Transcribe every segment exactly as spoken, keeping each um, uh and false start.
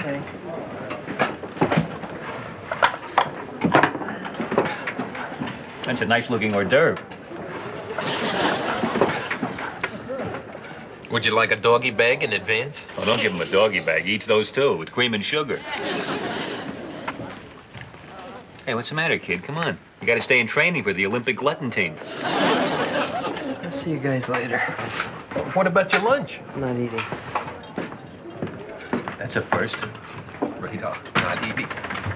Okay. That's a nice-looking hors d'oeuvre. Would you like a doggy bag in advance? Oh, don't give him a doggy bag. He eats those, too, with cream and sugar. Hey, what's the matter, kid? Come on. You gotta stay in training for the Olympic glutton team. I'll see you guys later. What about your lunch? I'm not eating. That's a first. Radar, not eating.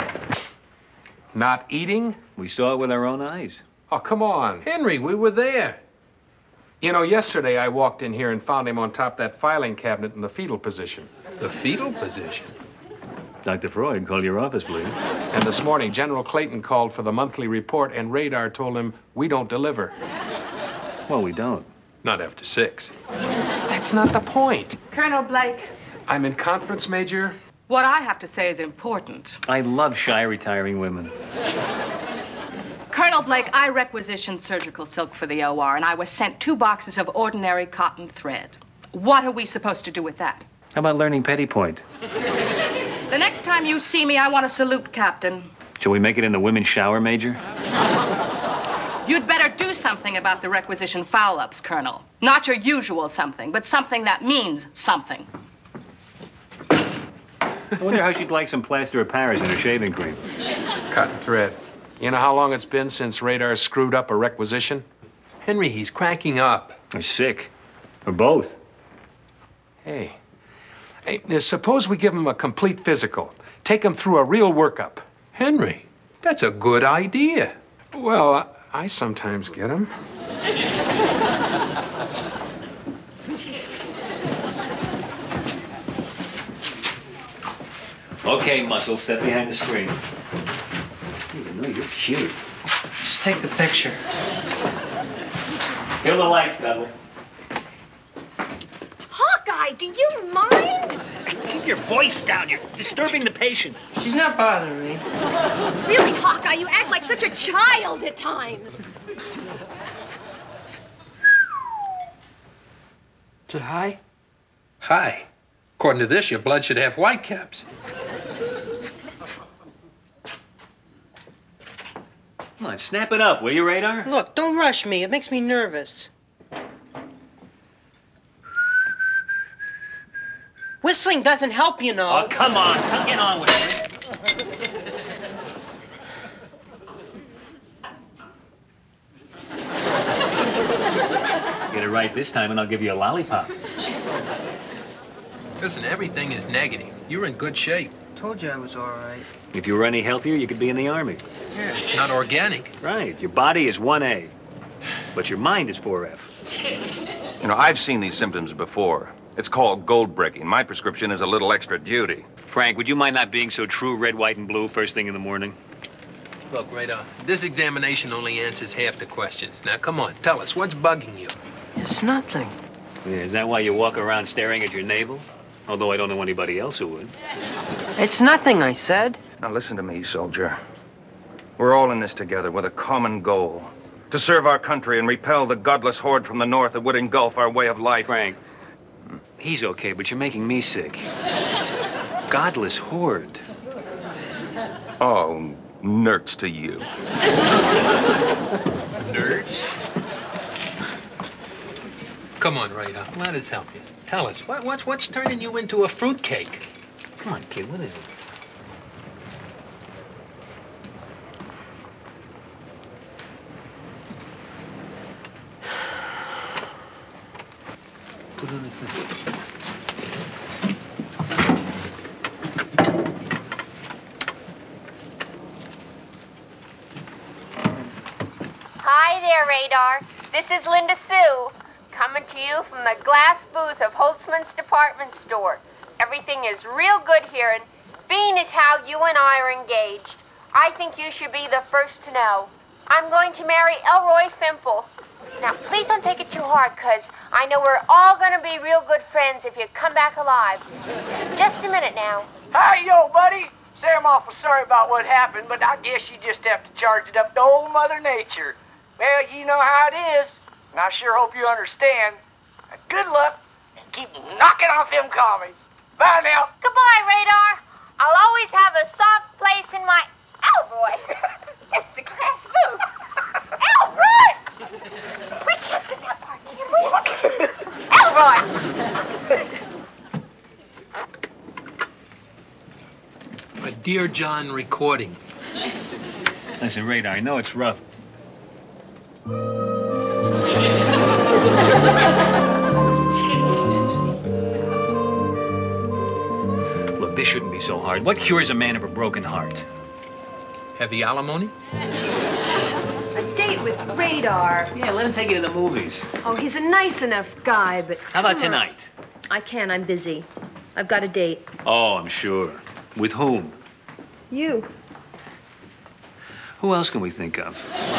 Not eating? We saw it with our own eyes. Oh, come on. Henry, we were there. You know, yesterday I walked in here and found him on top of that filing cabinet in the fetal position. The fetal position? Doctor Freud, call your office, please. And this morning, General Clayton called for the monthly report, and Radar told him, we don't deliver. Well, we don't. Not after six. That's not the point. Colonel Blake, I'm in conference, Major. what I have to say is important. I love shy, retiring women. Colonel Blake, I requisitioned surgical silk for the O R, and I was sent two boxes of ordinary cotton thread. What are we supposed to do with that? How about learning Petty Point? The next time you see me, I want to salute, Captain. Shall we make it in the women's shower, Major? You'd better do something about the requisition foul-ups, Colonel. Not your usual something, but something that means something. I wonder how she'd like some plaster of Paris in her shaving cream. Cotton thread. You know how long it's been since Radar screwed up a requisition? Henry, he's cracking up. Or sick. Or both. Hey. Hey, now suppose we give him a complete physical. Take him through a real workup. Henry, that's a good idea. Well, I sometimes get him. Okay, Muscle, step behind the screen. You know, you're cute. Just take the picture. Kill the lights, Dudley. Hawkeye, do you mind? Keep your voice down. You're disturbing the patient. She's not bothering me. Really, Hawkeye, you act like such a child at times. Is it high? Hi. According to this, your blood should have white caps. Come on, snap it up, will you, Radar? Look, don't rush me. It makes me nervous. Whistling doesn't help, you know. Oh, come on. Come get on with it. Get it right this time, and I'll give you a lollipop. Listen, everything is negative. You're in good shape. Told you I was all right. If you were any healthier, you could be in the Army. Yeah, it's not organic. Right. Your body is one A, but your mind is four F. You know, I've seen these symptoms before. It's called gold breaking. My prescription is a little extra duty. Frank, would you mind not being so true red, white, and blue first thing in the morning? Look, Radar, this examination only answers half the questions. Now, come on, tell us, what's bugging you? It's nothing. Yeah, is that why you walk around staring at your navel? Although I don't know anybody else who would. It's nothing, I said. Now listen to me, soldier. We're all in this together with a common goal. To serve our country and repel the godless horde from the north that would engulf our way of life. Frank, he's okay, but you're making me sick. Godless horde. Oh, nerds to you. Nerds? Come on, Radar, let us help you. Tell us, what, what, what's turning you into a fruitcake? Come on, kid, what is it? Put on this thing. Hi there, Radar. This is Linda Sue, coming to you from the glass booth of Holtzman's department store. Everything is real good here, and being as how you and I are engaged, I think you should be the first to know. I'm going to marry Elroy Fimple. Now, please don't take it too hard, because I know we're all going to be real good friends if you come back alive. Just a minute now. Hi, yo, buddy. Say I'm awful sorry about what happened, but I guess you just have to charge it up to old Mother Nature. Well, you know how it is, and I sure hope you understand. Good luck, and keep knocking off them commies. Bye now. Goodbye, Radar. Dear John recording. Listen, Radar, I know it's rough. Look, this shouldn't be so hard. What cures a man of a broken heart? Heavy alimony? A date with Radar. Yeah, let him take you to the movies. Oh, he's a nice enough guy, but... How about tonight? I can't, I'm busy. I've got a date. Oh, I'm sure. With whom? You. Who else can we think of?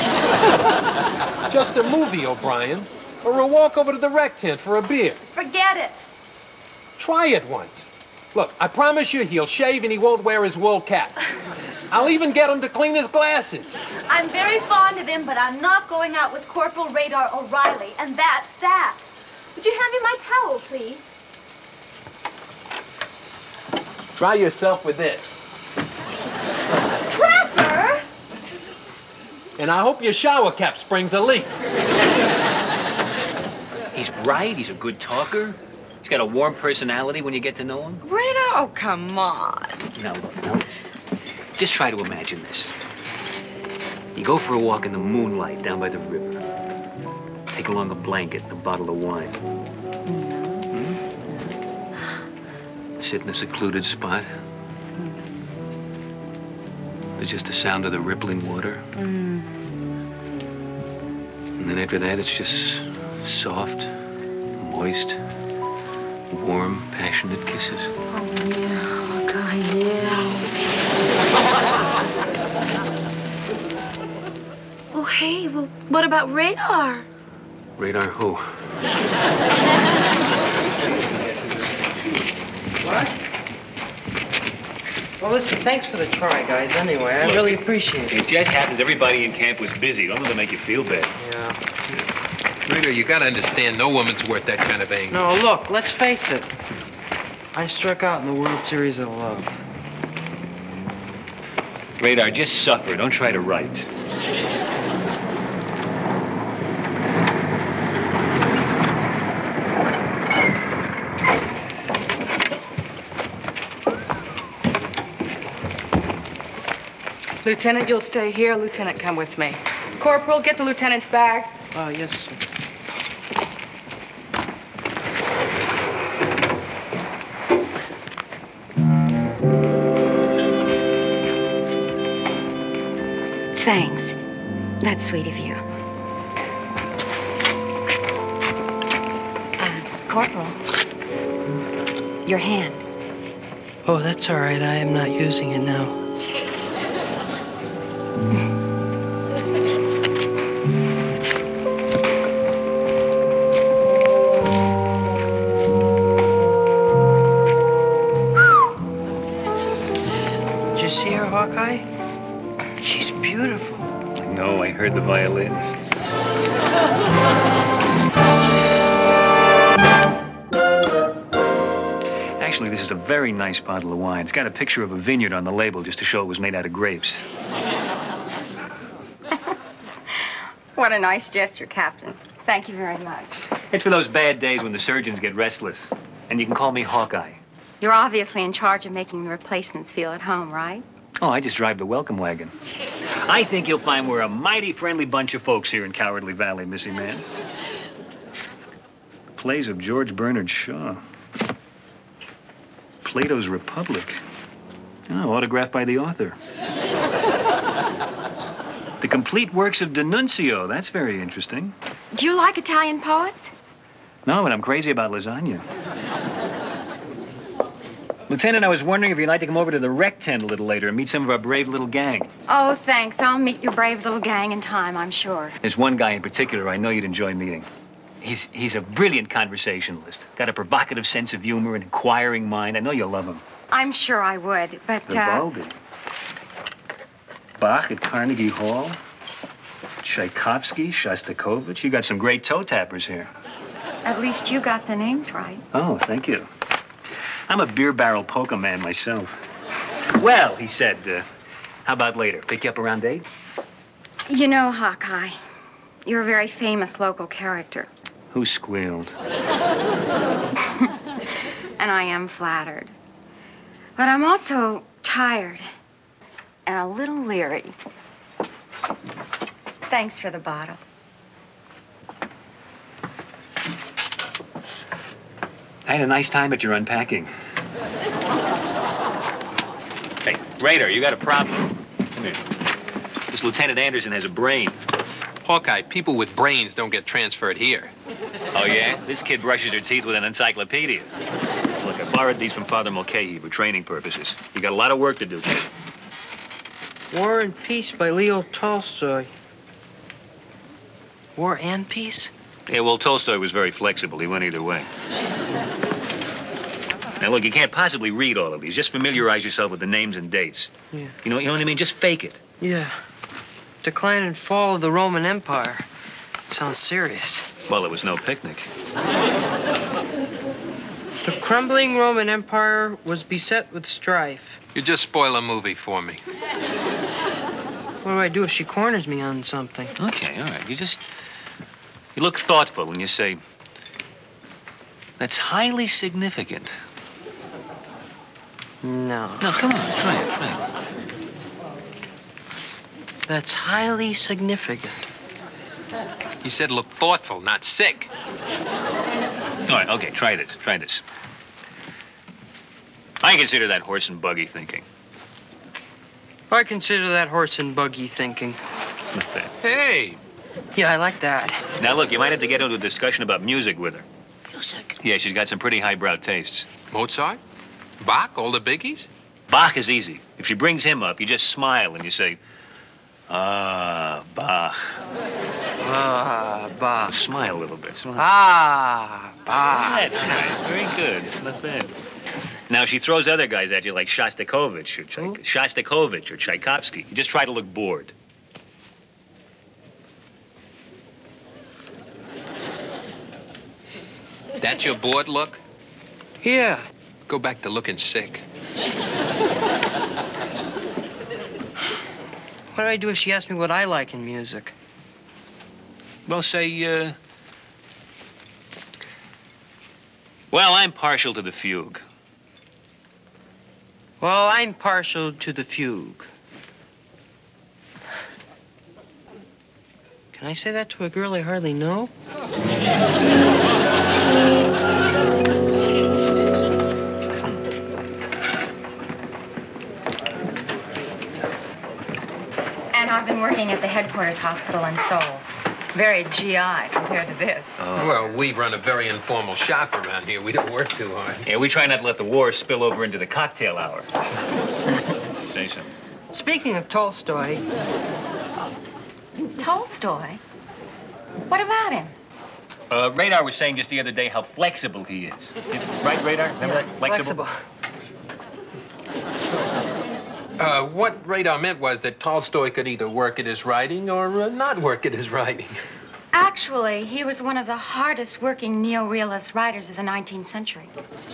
Just a movie, O'Brien. Or a walk over to the rec tent for a beer. Forget it. Try it once. Look, I promise you he'll shave and he won't wear his wool cap. I'll even get him to clean his glasses. I'm very fond of him, but I'm not going out with Corporal Radar O'Reilly, and that's that. Would you hand me my towel, please? Try yourself with this. Trapper! And I hope your shower cap springs a leak. He's bright, he's a good talker. He's got a warm personality when you get to know him. Radar? Oh, come on. Now, now, just try to imagine this. You go for a walk in the moonlight down by the river. Take along a blanket and a bottle of wine. Hmm? Sit in a secluded spot. There's just the sound of the rippling water. Mm. And then after that, it's just soft, moist, warm, passionate kisses. Oh, yeah. Oh, God, yeah. Oh, hey, well, what about Radar? Radar who? What? Well, listen, thanks for the try, guys, anyway. I Look, really appreciate it. It just happens everybody in camp was busy. Don't let them make you feel bad. Yeah. Radar, you gotta understand, no woman's worth that kind of anger. No, look, let's face it. I struck out in the World Series of Love. Radar, just suffer. Don't try to write. Lieutenant, you'll stay here. Lieutenant, come with me. Corporal, get the lieutenant's bag. Oh, yes, sir. Thanks. That's sweet of you. Uh, Corporal. Your hand. Oh, that's all right. I am not using it now. Did you see her, Hawkeye? She's beautiful. No, I heard the violins. Actually, this is a very nice bottle of wine. It's got a picture of a vineyard on the label just to show it was made out of grapes. What a nice gesture, Captain. Thank you very much. It's for those bad days when the surgeons get restless. And you can call me Hawkeye. You're obviously in charge of making the replacements feel at home, right? Oh, I just drive the welcome wagon. I think you'll find we're a mighty friendly bunch of folks here in Cowardly Valley, Missy Man. Plays of George Bernard Shaw. Plato's Republic. Oh, autographed by the author. The complete works of D'Annunzio. That's very interesting. Do you like Italian poets? No, but I'm crazy about lasagna. Lieutenant, I was wondering if you'd like to come over to the rec tent a little later and meet some of our brave little gang. Oh, thanks. I'll meet your brave little gang in time, I'm sure. There's one guy in particular I know you'd enjoy meeting. He's, he's a brilliant conversationalist. Got a provocative sense of humor, an inquiring mind. I know you'll love him. I'm sure I would, but, uh... Vivaldi. Bach at Carnegie Hall. Tchaikovsky, Shostakovich. You got some great toe tappers here. At least you got the names right. Oh, thank you. I'm a beer barrel polka man myself. Well, he said, uh, how about later? Pick you up around eight? You know, Hawkeye, you're a very famous local character. Who squealed? And I am flattered. But I'm also Tired. And a little leery. Thanks for the bottle. I had a nice time at your unpacking. Hey, Radar, you got a problem. Come here. This Lieutenant Anderson has a brain. Hawkeye, people with brains don't get transferred here. Oh, yeah? This kid brushes her teeth with an encyclopedia. Look, I borrowed these from Father Mulcahy for training purposes. You got a lot of work to do, kid. War and Peace by Leo Tolstoy. War and Peace? Yeah, well, Tolstoy was very flexible. He went either way. Now, look, you can't possibly read all of these. Just familiarize yourself with the names and dates. Yeah. You know, you know what I mean? Just fake it. Yeah. Decline and Fall of the Roman Empire. It sounds serious. Well, it was no picnic. The crumbling Roman Empire was beset with strife. You just spoil a movie for me. What do I do if she corners me on something? Okay, all right. You just... You look thoughtful when you say... That's highly significant. No. No, come on. Try it, try it. That's highly significant. He said look thoughtful, not sick. All right, okay, try this, try this. I consider that horse and buggy thinking. I consider that horse and buggy thinking. It's not bad. Hey, Yeah, I like that. Now, look, you might have to get into a discussion about music with her. Music? Yeah, she's got some pretty highbrow tastes. Mozart? Bach, all the biggies? Bach is easy. If she brings him up, you just smile and you say, ah, Bach. Ah, Bach. Smile a little bit. Smile. Ah, Bach. That's nice. Very good. It's not bad. Now, she throws other guys at you like Shostakovich or Tchaik- Shostakovich or Tchaikovsky. You just try to look bored. That's your bored look? Yeah. Go back to looking sick. What do I do if she asks me what I like in music? Well, say, uh... Well, I'm partial to the fugue. Well, I'm partial to the fugue. Can I say that to a girl I hardly know? And I've been working at the headquarters hospital in Seoul. Very G I compared to this. Oh. Well, we run a very informal shop around here. We don't work too hard. Yeah, we try not to let the war spill over into the cocktail hour. Say something. Speaking of Tolstoy, Tolstoy? What about him? Uh, Radar was saying just the other day how flexible he is. Right, Radar? Remember that? Flexible. Uh, what Radar meant was that Tolstoy could either work at his writing or uh, not work at his writing. Actually, he was one of the hardest working neo-realist writers of the nineteenth century.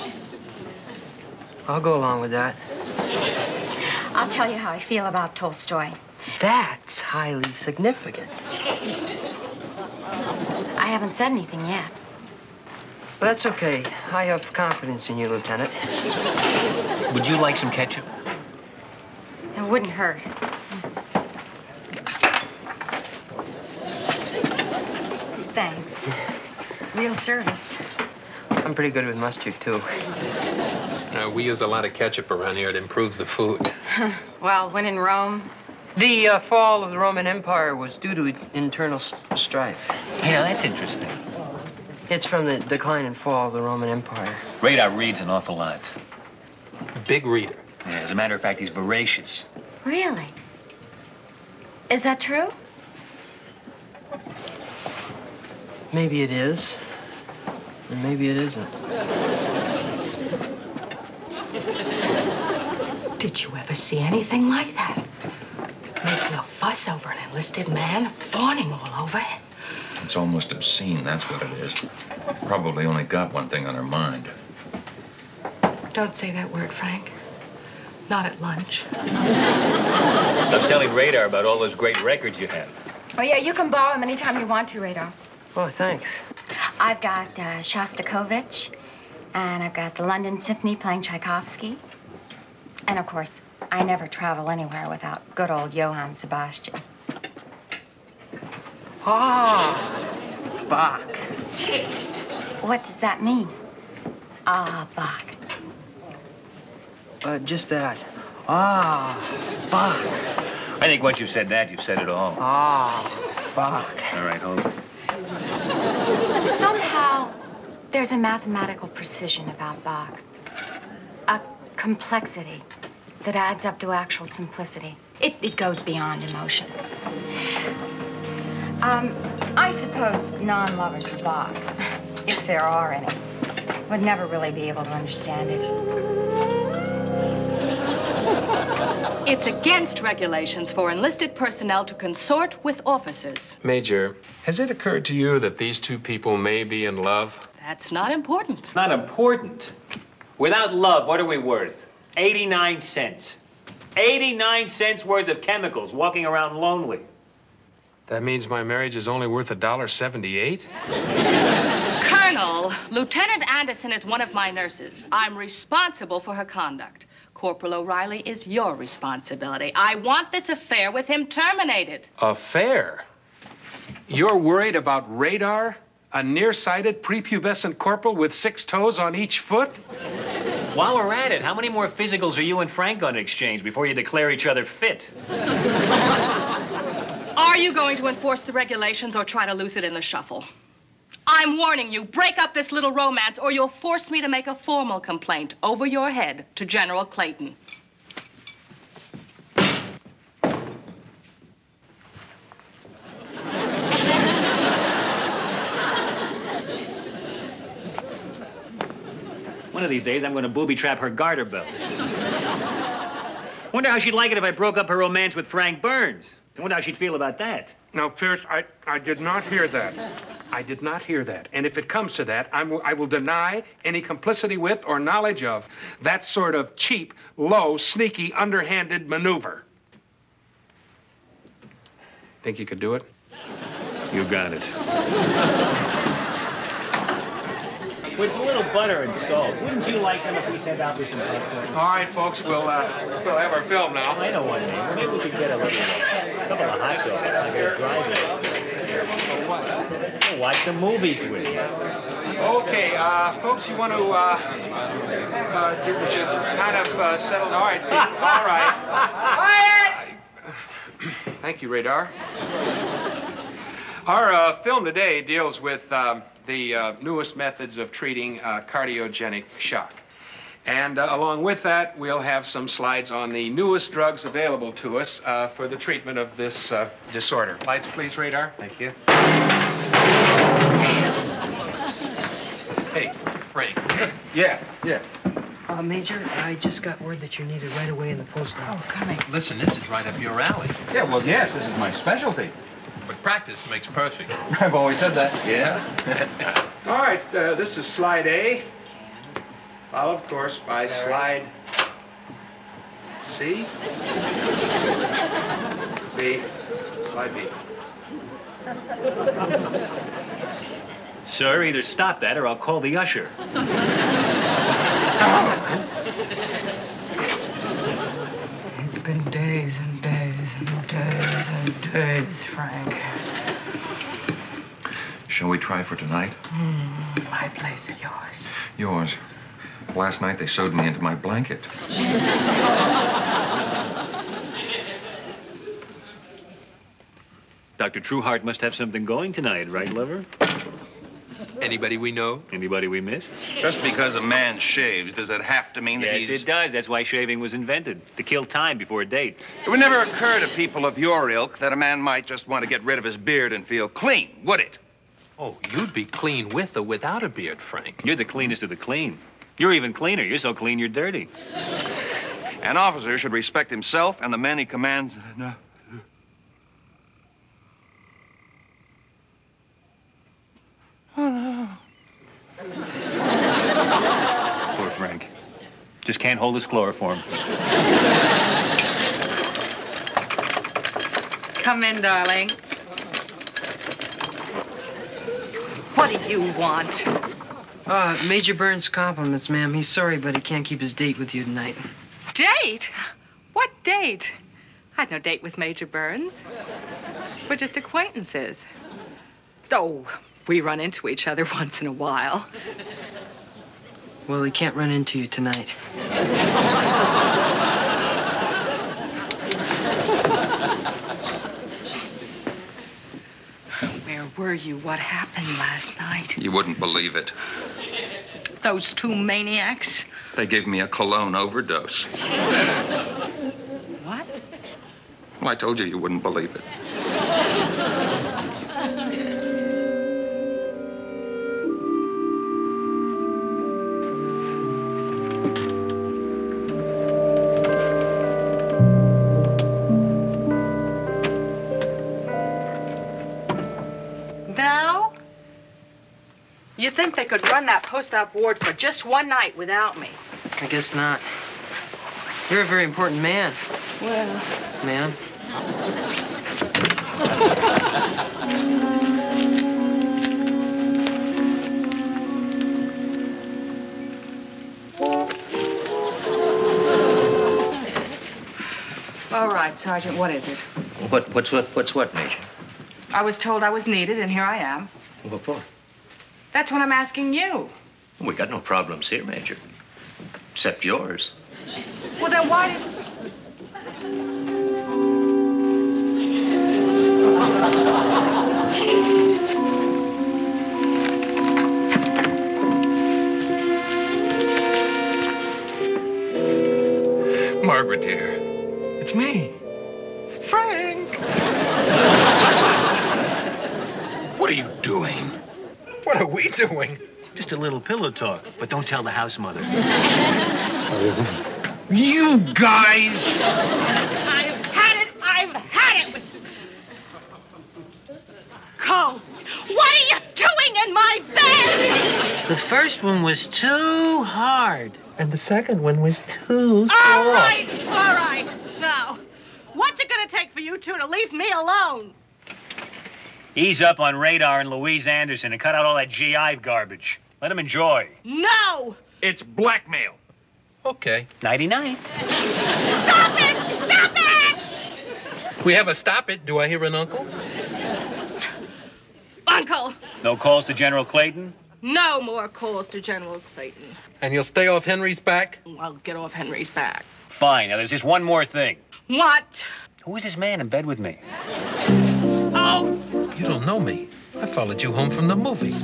I'll go along with that. I'll tell you how I feel about Tolstoy. That's highly significant. I haven't said anything yet. But that's okay. I have confidence in you, Lieutenant. Would you like some ketchup? It wouldn't hurt. Thanks. Real service. I'm pretty good with mustard, too. Uh, we use a lot of ketchup around here. It improves the food. Well, when in Rome... The uh, fall of the Roman Empire was due to internal s- strife. Yeah, that's interesting. It's from the decline and fall of the Roman Empire. Radar reads an awful lot. Big reader. Yeah, as a matter of fact, he's voracious. Really? Is that true? Maybe it is, and maybe it isn't. Did you ever see anything like that? Making a fuss over an enlisted man, fawning all over it. It's almost obscene, that's what it is. Probably only got one thing on her mind. Don't say that word, Frank. Not at lunch. I was telling Radar about all those great records you have. Oh, yeah, you can borrow them anytime you want to, Radar. Oh, thanks. I've got uh, Shostakovich, and I've got the London Symphony playing Tchaikovsky. And of course, I never travel anywhere without good old Johann Sebastian. Ah, Bach. What does that mean? Ah, Bach. Uh, just that. Ah, Bach. I think once you've said that, you've said it all. Ah, Bach. All right, hold it. Somehow, there's a mathematical precision about Bach. A complexity that adds up to actual simplicity. It, it goes beyond emotion. Um, I suppose non-lovers of Bach, if there are any, would never really be able to understand it. It's against regulations for enlisted personnel to consort with officers. Major, has it occurred to you that these two people may be in love? That's not important. Not important. Without love, what are we worth? eighty-nine cents. eighty-nine cents worth of chemicals, walking around lonely. That means my marriage is only worth a dollar seventy-eight? Colonel, Lieutenant Anderson is one of my nurses. I'm responsible for her conduct. Corporal O'Reilly is your responsibility. I want this affair with him terminated. Affair? You're worried about Radar? A nearsighted, prepubescent corporal with six toes on each foot? While we're at it, how many more physicals are you and Frank going to exchange before you declare each other fit? Are you going to enforce the regulations or try to lose it in the shuffle? I'm warning you, break up this little romance or you'll force me to make a formal complaint over your head to General Clayton. One of these days, I'm going to booby-trap her garter belt. Wonder how she'd like it if I broke up her romance with Frank Burns. I wonder how she'd feel about that. Now, Pierce, I, I did not hear that. I did not hear that. And if it comes to that, I'm, I will deny any complicity with or knowledge of that sort of cheap, low, sneaky, underhanded maneuver. Think you could do it? You got it. With a little butter and salt, wouldn't you like some if we sent out this in popcorn? All right, folks, we'll, uh, we'll have our film now. I know one name. Maybe we could get a little, uh, couple of hot dogs. I got a drive-in. We'll watch some movies with you. Okay, uh, folks, you want to, uh, uh, you, would you kind of uh, settle? All right, people. All right. Quiet! Thank you, Radar. Our uh, film today deals with um, the uh, newest methods of treating uh, cardiogenic shock. And uh, along with that, we'll have some slides on the newest drugs available to us uh, for the treatment of this uh, disorder. Lights, please, Radar. Thank you. Hey, Frank. Yeah, yeah. Uh, Major, I just got word that you're needed right away in the post office. Oh, coming. Listen, this is right up your alley. Yeah, well, yes, this is my specialty. But practice makes perfect. I've always said that. Yeah? All right, uh, this is slide A, followed, of course, by slide C, B, slide B. Sir, either stop that or I'll call the usher. It's been days and days and days and days, Frank. Shall we try for tonight? Mm, my place or yours? Yours. Last night they sewed me into my blanket. Doctor Trueheart must have something going tonight, right, lover? Anybody we know? Anybody we missed? Just because a man shaves, does it have to mean that Yes, he's... it does. That's why shaving was invented, to kill time before a date. It would never occur to people of your ilk that a man might just want to get rid of his beard and feel clean, would it? Oh, you'd be clean with or without a beard, Frank. You're the cleanest of the clean. You're even cleaner. You're so clean you're dirty. An officer should respect himself and the men he commands. No. Oh, no. Poor Frank. Just can't hold his chloroform. Come in, darling. What do you want? Uh, Major Burns' compliments, ma'am. He's sorry, but he can't keep his date with you tonight. Date? What date? I had no date with Major Burns. We're just acquaintances. Oh, we run into each other once in a while. Well, he can't run into you tonight. Where were you? What happened last night? You wouldn't believe it. Those two maniacs? They gave me a cologne overdose. What? Well, I told you you wouldn't believe it. Now? You think they could run that post-op ward for just one night without me? I guess not. You're a very important man. Well... Ma'am. All right, Sergeant, what is it? What, what's what, what's what, Major? I was told I was needed, and here I am. What for? That's what I'm asking you. We got no problems here, Major. Except yours. Well, then why did... Margaret, dear. It's me. Frank! What are you doing? What are we doing? Just a little pillow talk, but don't tell the house mother. You guys! I've had it! I've had it! with- Cole, what are you doing in my bed? The first one was too hard. And the second one was too All right, all right. Now, what's it gonna take for you two to leave me alone? Ease up on Radar and Louise Anderson and cut out all that G I garbage. Let them enjoy. No! It's blackmail. Okay. Nighty-night. Stop it! Stop it! We have a stop it. Do I hear an uncle? Uncle, No calls to General Clayton? no more calls to General Clayton. And you'll stay off Henry's back? I'll get off Henry's back. Fine. Now, there's just one more thing. What? Who is this man in bed with me? Oh! You don't know me. I followed you home from the movies.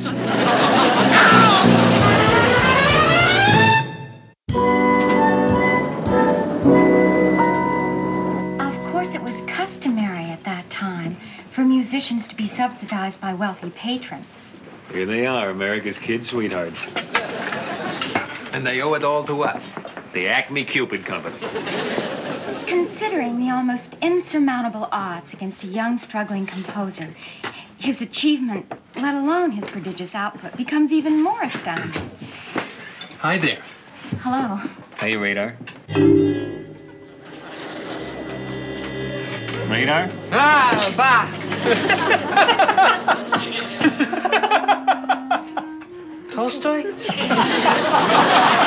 Of course, it was customary at that time for musicians to be subsidized by wealthy patrons. Here they are, America's kid sweethearts. And they owe it all to us. The Acme Cupid Company. Considering the almost insurmountable odds against a young, struggling composer, his achievement, let alone his prodigious output, becomes even more astounding. Hi there. Hello. Hey, Radar. Radar? Ah, bah! Tolstoy?